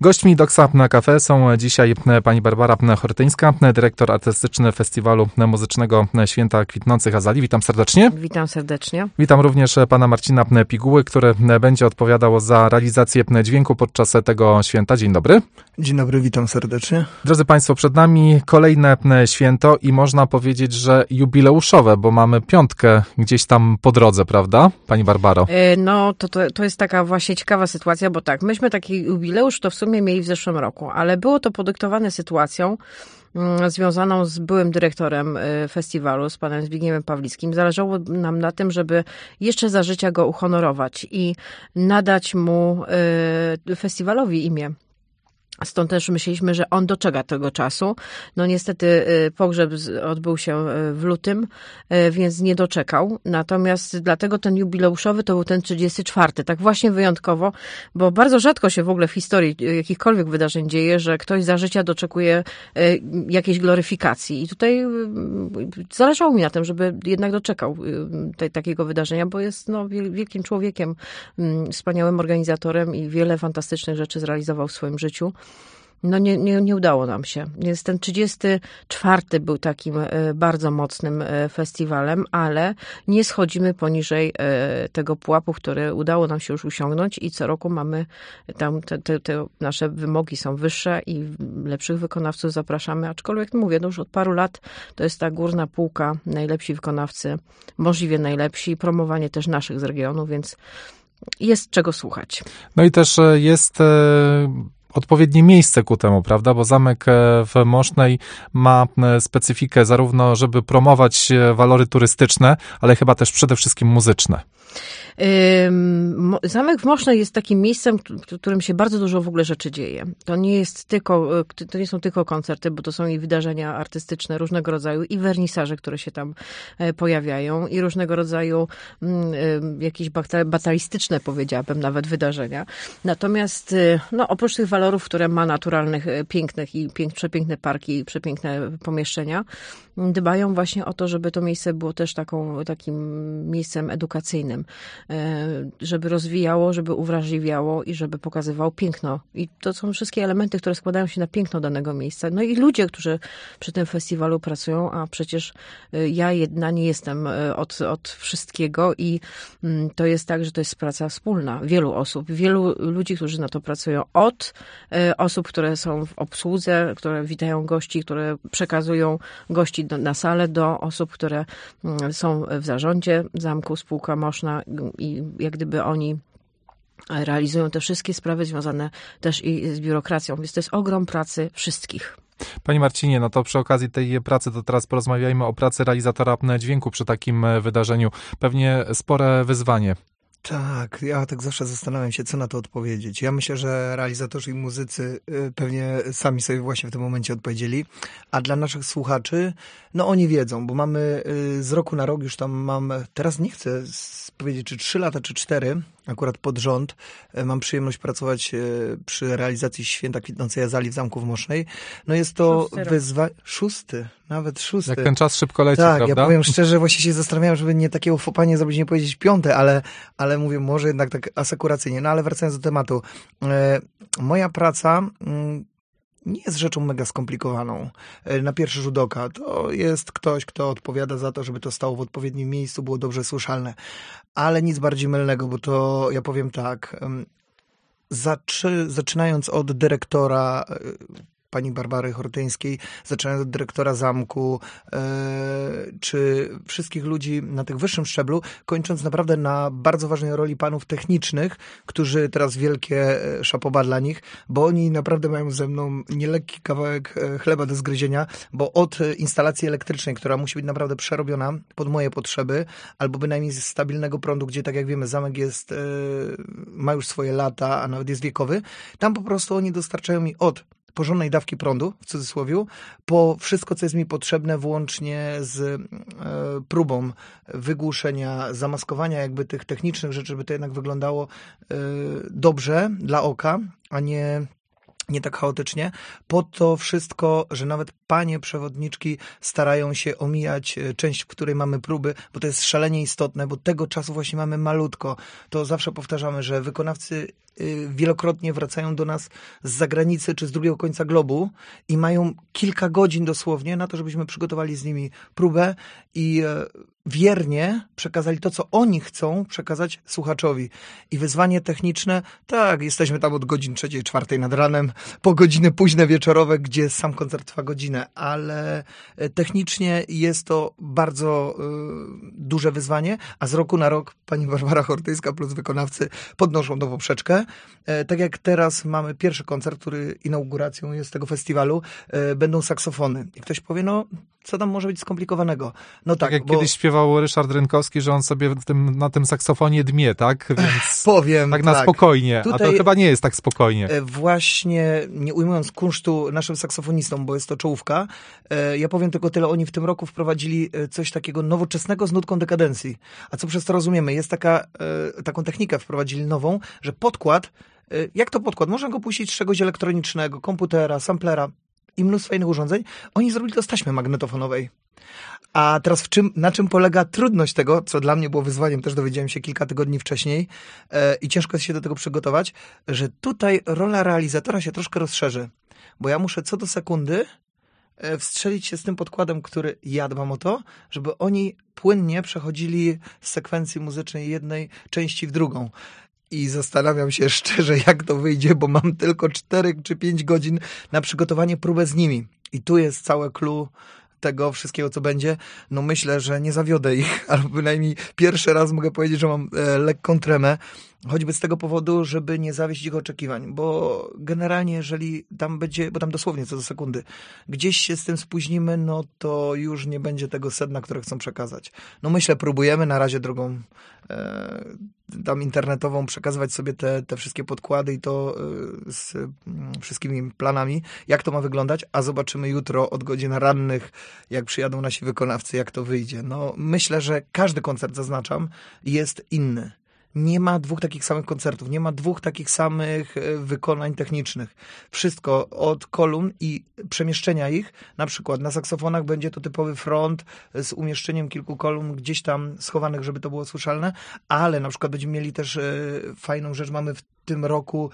Gośćmi Doksa na Cafe są dzisiaj pani Barbara Chortyńska, dyrektor artystyczny Festiwalu Muzycznego Święta Kwitnących Azalii. Witam serdecznie. Witam serdecznie. Witam również pana Marcina Piguły, który będzie odpowiadał za realizację dźwięku podczas tego święta. Dzień dobry. Dzień dobry, witam serdecznie. Drodzy państwo, przed nami kolejne święto i można powiedzieć, że jubileuszowe, bo mamy piątkę gdzieś tam po drodze, prawda, pani Barbaro? No, to jest taka właśnie ciekawa sytuacja, bo tak, myśmy taki jubileusz to w sumie mieli w zeszłym roku, ale było to podyktowane sytuacją związaną z byłym dyrektorem festiwalu, z panem Zbigniewem Pawlickim. Zależało nam na tym, żeby jeszcze za życia go uhonorować i nadać mu festiwalowi imię. Stąd też myśleliśmy, że on doczeka tego czasu. No niestety pogrzeb odbył się w lutym, więc nie doczekał. Natomiast dlatego ten jubileuszowy to był ten 34. Tak właśnie wyjątkowo, bo bardzo rzadko się w ogóle w historii jakichkolwiek wydarzeń dzieje, że ktoś za życia doczekuje jakiejś gloryfikacji. I tutaj zależało mi na tym, żeby jednak doczekał takiego wydarzenia, bo jest wielkim człowiekiem, wspaniałym organizatorem i wiele fantastycznych rzeczy zrealizował w swoim życiu. No nie udało nam się. Więc ten 34 był takim bardzo mocnym festiwalem, ale nie schodzimy poniżej tego pułapu, który udało nam się już osiągnąć i co roku mamy tam, te nasze wymogi są wyższe i lepszych wykonawców zapraszamy, aczkolwiek mówię, no już od paru lat to jest ta górna półka, najlepsi wykonawcy, możliwie najlepsi, promowanie też naszych z regionu, więc jest czego słuchać. No i też jest odpowiednie miejsce ku temu, prawda? Bo zamek w Mosznej ma specyfikę zarówno, żeby promować walory turystyczne, ale chyba też przede wszystkim muzyczne. Zamek w Mosznej jest takim miejscem, w którym się bardzo dużo w ogóle rzeczy dzieje. To nie są tylko koncerty, bo to są i wydarzenia artystyczne różnego rodzaju, i wernisaże, które się tam pojawiają, i różnego rodzaju jakieś batalistyczne, powiedziałabym, nawet wydarzenia. Natomiast oprócz tych walorów, które ma naturalnych, pięknych i przepiękne parki i przepiękne pomieszczenia, dbają właśnie o to, żeby to miejsce było też takim miejscem edukacyjnym, żeby rozwijało, żeby uwrażliwiało i żeby pokazywało piękno. I to są wszystkie elementy, które składają się na piękno danego miejsca. No i ludzie, którzy przy tym festiwalu pracują, a przecież ja jedna nie jestem od wszystkiego i to jest tak, że to jest praca wspólna. Wielu osób, wielu ludzi, którzy na to pracują. Od osób, które są w obsłudze, które witają gości, które przekazują gości na salę, do osób, które są w zarządzie Zamku Spółka Moszna i jak gdyby oni realizują te wszystkie sprawy związane też i z biurokracją. Więc to jest ogrom pracy wszystkich. Panie Marcinie, no to przy okazji tej pracy to teraz porozmawiajmy o pracy realizatora dźwięku przy takim wydarzeniu. Pewnie spore wyzwanie. Tak, ja tak zawsze zastanawiam się, co na to odpowiedzieć. Ja myślę, że realizatorzy i muzycy pewnie sami sobie właśnie w tym momencie odpowiedzieli, a dla naszych słuchaczy, no oni wiedzą, bo mamy z roku na rok już tam teraz nie chcę powiedzieć, czy 3 lata, czy 4, akurat pod rząd, mam przyjemność pracować przy realizacji Święta Kwitnącej Azalii w Zamku w Mosznej. No jest to wyzwanie, 6. Jak ten czas szybko leci, tak, prawda? Ja powiem szczerze, właśnie się zastanawiałem, żeby nie takiego fopanie zrobić, nie powiedzieć 5, ale mówię, może jednak tak asekuracyjnie. No ale wracając do tematu. Moja praca nie jest rzeczą mega skomplikowaną na pierwszy rzut oka. To jest ktoś, kto odpowiada za to, żeby to stało w odpowiednim miejscu, było dobrze słyszalne. Ale nic bardziej mylnego, bo to ja powiem tak, zaczynając od dyrektora pani Barbary Chortyńskiej, zaczynając od dyrektora zamku, czy wszystkich ludzi na tych wyższym szczeblu, kończąc naprawdę na bardzo ważnej roli panów technicznych, którzy teraz wielkie szapoba dla nich, bo oni naprawdę mają ze mną nielekki kawałek chleba do zgryzienia, bo od instalacji elektrycznej, która musi być naprawdę przerobiona pod moje potrzeby, albo bynajmniej z stabilnego prądu, gdzie tak jak wiemy zamek ma już swoje lata, a nawet jest wiekowy, tam po prostu oni dostarczają mi od porządnej dawki prądu, w cudzysłowiu, po wszystko, co jest mi potrzebne, włącznie z próbą wygłuszenia, zamaskowania jakby tych technicznych rzeczy, żeby to jednak wyglądało dobrze dla oka, a nie tak chaotycznie. Po to wszystko, że nawet panie przewodniczki starają się omijać część, w której mamy próby, bo to jest szalenie istotne, bo tego czasu właśnie mamy malutko. To zawsze powtarzamy, że wykonawcy wielokrotnie wracają do nas z zagranicy czy z drugiego końca globu i mają kilka godzin dosłownie na to, żebyśmy przygotowali z nimi próbę i wiernie przekazali to, co oni chcą przekazać słuchaczowi. I wyzwanie techniczne, tak, jesteśmy tam od godzin 3, 4 nad ranem, po godziny późne wieczorowe, gdzie sam koncert trwa godzinę, ale technicznie jest to bardzo duże wyzwanie, a z roku na rok pani Barbara Hortyńska plus wykonawcy podnoszą tą poprzeczkę. Tak jak teraz mamy pierwszy koncert, który inauguracją jest tego festiwalu, będą saksofony. I ktoś powie, no co tam może być skomplikowanego? No tak, jak kiedyś śpiewał Ryszard Rynkowski, że on sobie na tym saksofonie dmie, tak? Więc powiem tak na spokojnie, tutaj, a to chyba nie jest tak spokojnie. Właśnie, nie ujmując kunsztu naszym saksofonistom, bo jest to czołówka, ja powiem tylko tyle, oni w tym roku wprowadzili coś takiego nowoczesnego z nutką dekadencji. A co przez to rozumiemy? Jest taką technikę wprowadzili nową, że podkład, jak to podkład? Można go puścić z czegoś elektronicznego, komputera, samplera i mnóstwo innych urządzeń. Oni zrobili to z taśmy magnetofonowej. A teraz na czym polega trudność tego, co dla mnie było wyzwaniem, też dowiedziałem się kilka tygodni wcześniej i ciężko jest się do tego przygotować, że tutaj rola realizatora się troszkę rozszerzy, bo ja muszę co do sekundy wstrzelić się z tym podkładem, który ja dbam o to, żeby oni płynnie przechodzili z sekwencji muzycznej jednej części w drugą. I zastanawiam się szczerze, jak to wyjdzie, bo mam tylko 4 czy 5 godzin na przygotowanie próbę z nimi. I tu jest całe clue tego wszystkiego, co będzie. No myślę, że nie zawiodę ich, albo bynajmniej pierwszy raz mogę powiedzieć, że mam lekką tremę, choćby z tego powodu, żeby nie zawieść ich oczekiwań, bo generalnie jeżeli tam będzie, bo tam dosłownie co do sekundy, gdzieś się z tym spóźnimy, no to już nie będzie tego sedna, które chcą przekazać. No myślę, próbujemy na razie drogą tam internetową przekazywać sobie te wszystkie podkłady i to z wszystkimi planami, jak to ma wyglądać, a zobaczymy jutro od godzin rannych, jak przyjadą nasi wykonawcy, jak to wyjdzie. No myślę, że każdy koncert, zaznaczam, jest inny. Nie ma 2 takich samych koncertów, nie ma 2 takich samych wykonań technicznych. Wszystko od kolumn i przemieszczenia ich, na przykład na saksofonach będzie to typowy front z umieszczeniem kilku kolumn gdzieś tam schowanych, żeby to było słyszalne, ale na przykład będziemy mieli też fajną rzecz, mamy w tym roku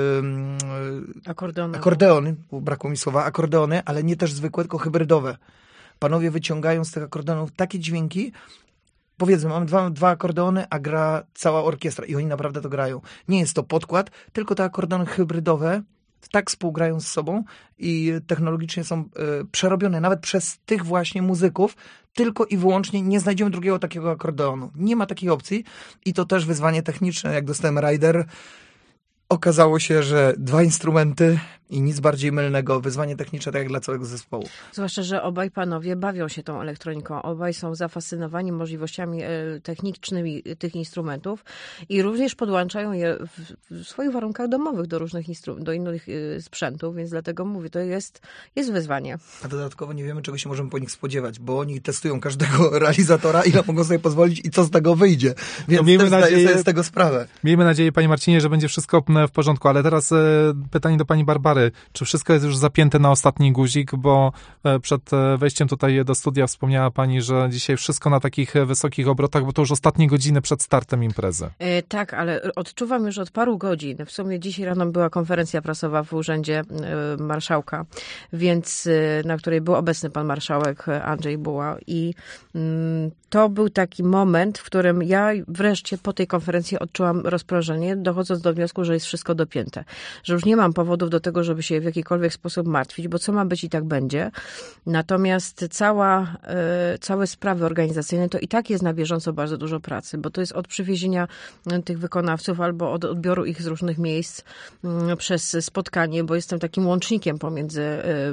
akordeony, brakło mi słowa, akordeony, ale nie też zwykłe, tylko hybrydowe. Panowie wyciągają z tych akordeonów takie dźwięki, powiedzmy, mamy 2 akordeony, a gra cała orkiestra i oni naprawdę to grają. Nie jest to podkład, tylko te akordeony hybrydowe tak współgrają z sobą i technologicznie są przerobione nawet przez tych właśnie muzyków, tylko i wyłącznie nie znajdziemy drugiego takiego akordeonu. Nie ma takiej opcji i to też wyzwanie techniczne. Jak dostałem rider, okazało się, że 2 instrumenty i nic bardziej mylnego. Wyzwanie techniczne tak jak dla całego zespołu. Zwłaszcza, że obaj panowie bawią się tą elektroniką. Obaj są zafascynowani możliwościami technicznymi tych instrumentów i również podłączają je w swoich warunkach domowych do innych sprzętów, więc dlatego mówię, to jest wyzwanie. A dodatkowo nie wiemy, czego się możemy po nich spodziewać, bo oni testują każdego realizatora, ile mogą sobie pozwolić i co z tego wyjdzie. Więc no zdaję sobie z tego sprawę. Miejmy nadzieję, panie Marcinie, że będzie wszystko w porządku, ale teraz pytanie do pani Barbary. Czy wszystko jest już zapięte na ostatni guzik, bo przed wejściem tutaj do studia wspomniała pani, że dzisiaj wszystko na takich wysokich obrotach, bo to już ostatnie godziny przed startem imprezy. Tak, ale odczuwam już od paru godzin. W sumie dzisiaj rano była konferencja prasowa w urzędzie marszałka, więc na której był obecny pan marszałek Andrzej Buła i to był taki moment, w którym ja wreszcie po tej konferencji odczułam rozprężenie, dochodząc do wniosku, że jest wszystko dopięte. Że już nie mam powodów do tego, żeby się w jakikolwiek sposób martwić, bo co ma być i tak będzie. Natomiast całe sprawy organizacyjne to i tak jest na bieżąco bardzo dużo pracy, bo to jest od przywiezienia tych wykonawców albo od odbioru ich z różnych miejsc przez spotkanie, bo jestem takim łącznikiem pomiędzy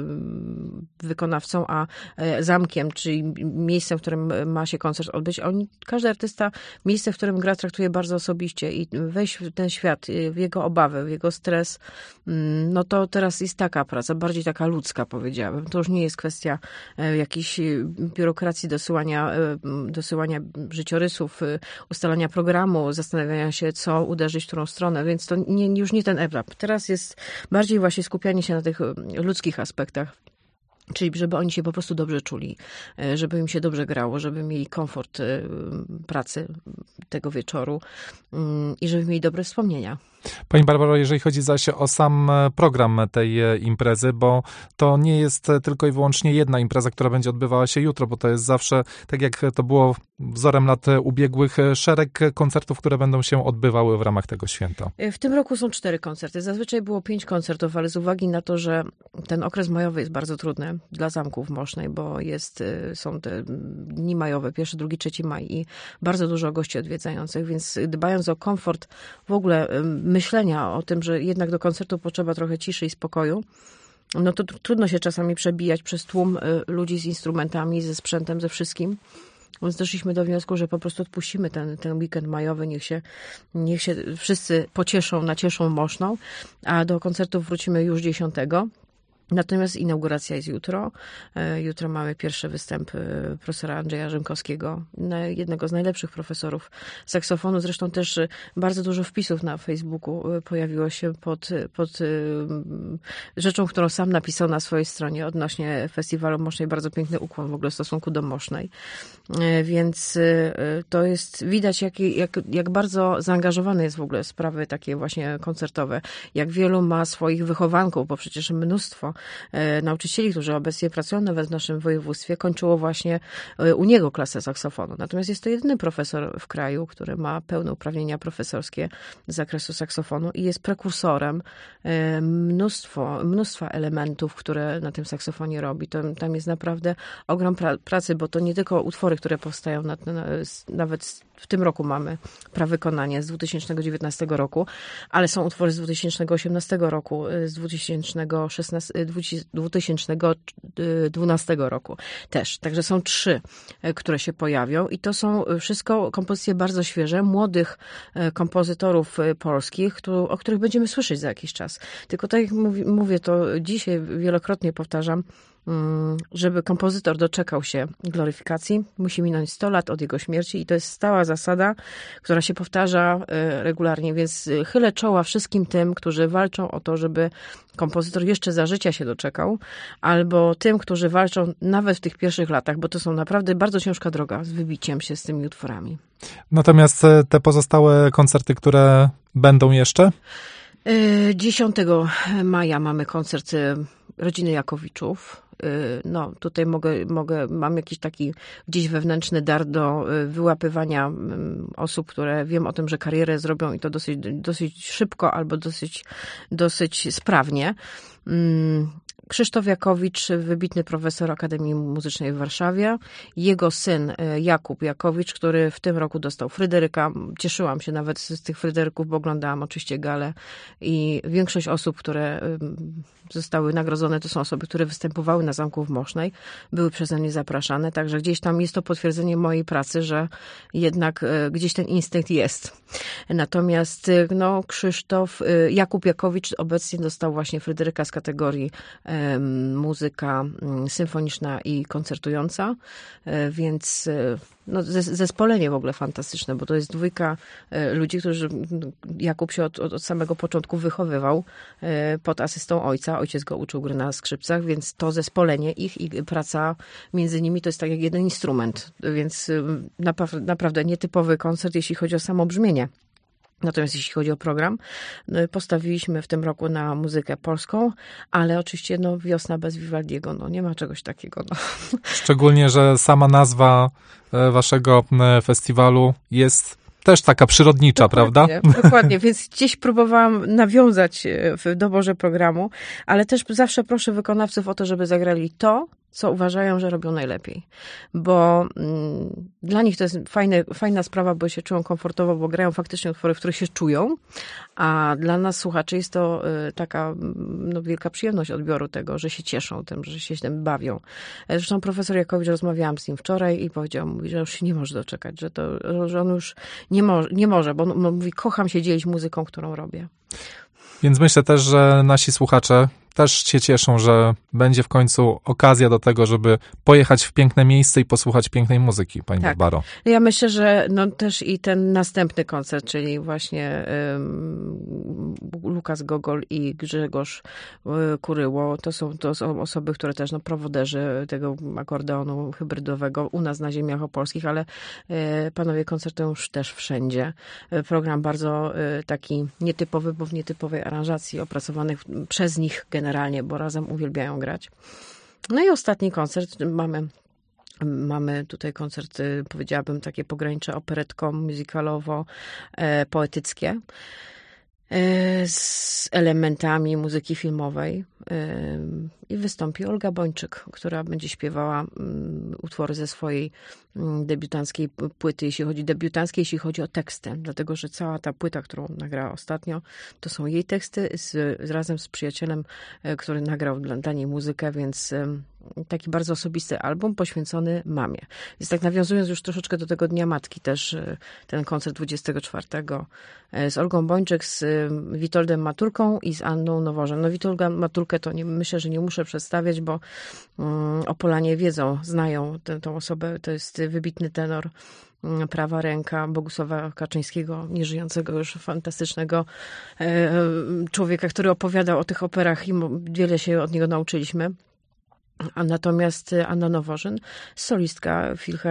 wykonawcą a zamkiem, czyli miejscem, w którym ma się koncert odbyć. Każdy artysta miejsce, w którym gra, traktuje bardzo osobiście i wejść w ten świat, w jego obawy, w jego stres, no to teraz jest taka praca, bardziej taka ludzka, powiedziałabym. To już nie jest kwestia jakiejś biurokracji, dosyłania życiorysów, ustalania programu, zastanawiania się, co uderzyć w którą stronę, więc to już nie ten etap. Teraz jest bardziej właśnie skupianie się na tych ludzkich aspektach. Czyli żeby oni się po prostu dobrze czuli, żeby im się dobrze grało, żeby mieli komfort pracy tego wieczoru i żeby mieli dobre wspomnienia. Pani Barbaro, jeżeli chodzi zaś o sam program tej imprezy, bo to nie jest tylko i wyłącznie jedna impreza, która będzie odbywała się jutro, bo to jest zawsze, tak jak to było wzorem lat ubiegłych, szereg koncertów, które będą się odbywały w ramach tego święta. W tym roku są 4 koncerty. Zazwyczaj było 5 koncertów, ale z uwagi na to, że ten okres majowy jest bardzo trudny dla zamku w Mosznej, bo są te dni majowe, 1, 2, 3 maj i bardzo dużo gości odwiedzających, więc dbając o komfort w ogóle myślenia o tym, że jednak do koncertu potrzeba trochę ciszy i spokoju, no to trudno się czasami przebijać przez tłum ludzi z instrumentami, ze sprzętem, ze wszystkim. Więc doszliśmy do wniosku, że po prostu odpuścimy ten weekend majowy, niech się wszyscy nacieszą Moszną, a do koncertów wrócimy już 10. Natomiast inauguracja jest jutro. Jutro mamy pierwszy występ profesora Andrzeja Rzymkowskiego, jednego z najlepszych profesorów saksofonu. Zresztą też bardzo dużo wpisów na Facebooku pojawiło się pod rzeczą, którą sam napisał na swojej stronie odnośnie festiwalu Mosznej. Bardzo piękny ukłon w ogóle w stosunku do Mosznej. Więc to jest widać, jak bardzo zaangażowany jest w ogóle w sprawy takie właśnie koncertowe. Jak wielu ma swoich wychowanków, bo przecież mnóstwo nauczycieli, którzy obecnie pracują nawet w naszym województwie, kończyło właśnie u niego klasę saksofonu. Natomiast jest to jedyny profesor w kraju, który ma pełne uprawnienia profesorskie z zakresu saksofonu i jest prekursorem mnóstwa elementów, które na tym saksofonie robi. Tam jest naprawdę ogrom pracy, bo to nie tylko utwory, które powstają, nawet w tym roku mamy prawykonanie z 2019 roku, ale są utwory z 2018 roku, z 2012 roku też. Także są 3, które się pojawią i to są wszystko kompozycje bardzo świeże, młodych kompozytorów polskich, o których będziemy słyszeć za jakiś czas. Tylko tak jak mówię, to dzisiaj wielokrotnie powtarzam, żeby kompozytor doczekał się gloryfikacji, musi minąć 100 lat od jego śmierci i to jest stała zasada, która się powtarza regularnie, więc chylę czoła wszystkim tym, którzy walczą o to, żeby kompozytor jeszcze za życia się doczekał, albo tym, którzy walczą nawet w tych pierwszych latach, bo to są naprawdę bardzo ciężka droga z wybiciem się z tymi utworami. Natomiast te pozostałe koncerty, które będą jeszcze? 10 maja mamy koncert rodziny Jakowiczów. No, tutaj mam jakiś taki gdzieś wewnętrzny dar do wyłapywania osób, które wiem o tym, że karierę zrobią i to dosyć szybko albo dosyć sprawnie. Krzysztof Jakowicz, wybitny profesor Akademii Muzycznej w Warszawie. Jego syn Jakub Jakowicz, który w tym roku dostał Fryderyka. Cieszyłam się nawet z tych Fryderyków, bo oglądałam oczywiście galę i większość osób, które zostały nagrodzone, to są osoby, które występowały na Zamku w Mosznej, były przeze mnie zapraszane, także gdzieś tam jest to potwierdzenie mojej pracy, że jednak gdzieś ten instynkt jest. Natomiast Jakub Jakowicz obecnie dostał właśnie Fryderyka z kategorii muzyka symfoniczna i koncertująca, więc zespolenie w ogóle fantastyczne, bo to jest 2 ludzi, którzy Jakub się od samego początku wychowywał pod asystą ojca. Ojciec go uczył gry na skrzypcach, więc to zespolenie ich i praca między nimi to jest tak jak jeden instrument, więc naprawdę nietypowy koncert, jeśli chodzi o samo brzmienie. Natomiast jeśli chodzi o program, postawiliśmy w tym roku na muzykę polską, ale oczywiście wiosna bez Vivaldiego, nie ma czegoś takiego. Szczególnie, że sama nazwa waszego festiwalu jest też taka przyrodnicza, prawda? Dokładnie, więc gdzieś próbowałam nawiązać w doborze programu, ale też zawsze proszę wykonawców o to, żeby zagrali to, co uważają, że robią najlepiej. Bo dla nich to jest fajna sprawa, bo się czują komfortowo, bo grają faktycznie utwory, w których się czują, a dla nas słuchaczy jest to taka wielka przyjemność odbioru tego, że się cieszą tym, że się tym bawią. Zresztą profesor Jakowicz, rozmawiałam z nim wczoraj i mówi, że już się nie może doczekać, że on już nie może, bo on mówi, kocham się dzielić muzyką, którą robię. Więc myślę też, że nasi słuchacze też się cieszą, że będzie w końcu okazja do tego, żeby pojechać w piękne miejsce i posłuchać pięknej muzyki, pani Barbaro. Ja myślę, że też i ten następny koncert, czyli właśnie Lukas Gogol i Grzegorz Kuryło, to są osoby, które też, prowoderzy tego akordeonu hybrydowego u nas na ziemiach opolskich, ale panowie koncertują już też wszędzie. Program bardzo taki nietypowy, bo w nietypowej aranżacji opracowanych przez nich generalnie, bo razem uwielbiają grać. No i ostatni koncert Mamy tutaj koncert, powiedziałabym, takie pogranicze operetko-musicalowo-poetyckie z elementami muzyki filmowej. I wystąpi Olga Bończyk, która będzie śpiewała utwory ze swojej debiutanckiej płyty, jeśli chodzi o teksty, dlatego że cała ta płyta, którą nagrała ostatnio, to są jej teksty razem z przyjacielem, który nagrał dla niej muzykę, więc taki bardzo osobisty album poświęcony mamie. Więc tak nawiązując już troszeczkę do tego Dnia Matki też, ten koncert 24 z Olgą Bończyk, z Witoldem Maturką i z Anną Nowożen. No Witolda Maturkę to myślę, że nie muszę przedstawiać, bo Opolanie wiedzą, znają tę osobę. To jest wybitny tenor, prawa ręka Bogusława Kaczyńskiego, nieżyjącego już fantastycznego człowieka, który opowiadał o tych operach i wiele się od niego nauczyliśmy. A natomiast Anna Nowożyn, solistka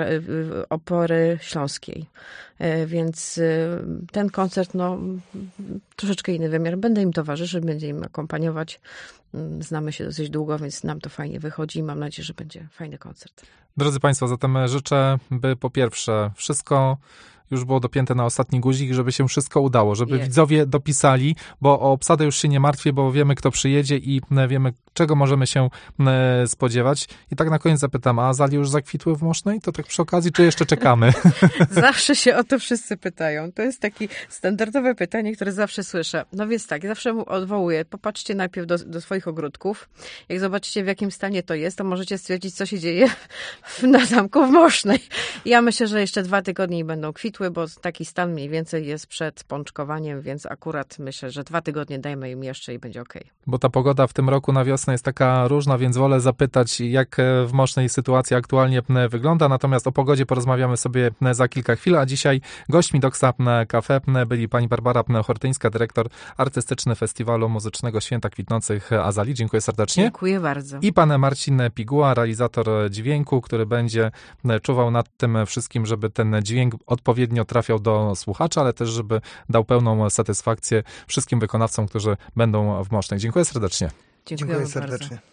Opery Śląskiej. Więc ten koncert, troszeczkę inny wymiar. Będę im towarzyszyć, będę im akompaniować. Znamy się dosyć długo, więc nam to fajnie wychodzi i mam nadzieję, że będzie fajny koncert. Drodzy Państwo, zatem życzę, by po pierwsze wszystko już było dopięte na ostatni guzik, żeby się wszystko udało, żeby widzowie dopisali, bo o obsadę już się nie martwię, bo wiemy, kto przyjedzie i wiemy, czego możemy się spodziewać. I tak na koniec zapytam, a azalie już zakwitły w Mosznej? To tak przy okazji, czy jeszcze czekamy? Zawsze się o to wszyscy pytają. To jest takie standardowe pytanie, które zawsze słyszę. No więc tak, zawsze mu odwołuję. Popatrzcie najpierw do swoich ogródków. Jak zobaczycie, w jakim stanie to jest, to możecie stwierdzić, co się dzieje na zamku w Mosznej. Ja myślę, że jeszcze 2 tygodnie będą kwitły, bo taki stan mniej więcej jest przed pączkowaniem, więc akurat myślę, że 2 tygodnie dajmy im jeszcze i będzie okej. Bo ta pogoda w tym roku na wiosnę jest taka różna, więc wolę zapytać, jak w Mosznej sytuacja aktualnie wygląda. Natomiast o pogodzie porozmawiamy sobie za kilka chwil, a dzisiaj gośćmi Doksa Cafe byli pani Barbara Hortyńska, dyrektor artystyczny Festiwalu Muzycznego Święta Kwitnących Azalii. Dziękuję serdecznie. Dziękuję bardzo. I pan Marcin Piguła, realizator dźwięku, który będzie czuwał nad tym wszystkim, żeby ten dźwięk odpowiednio trafiał do słuchacza, ale też, żeby dał pełną satysfakcję wszystkim wykonawcom, którzy będą w Mosznej. Dziękuję serdecznie. Dziękuję serdecznie. Bardzo.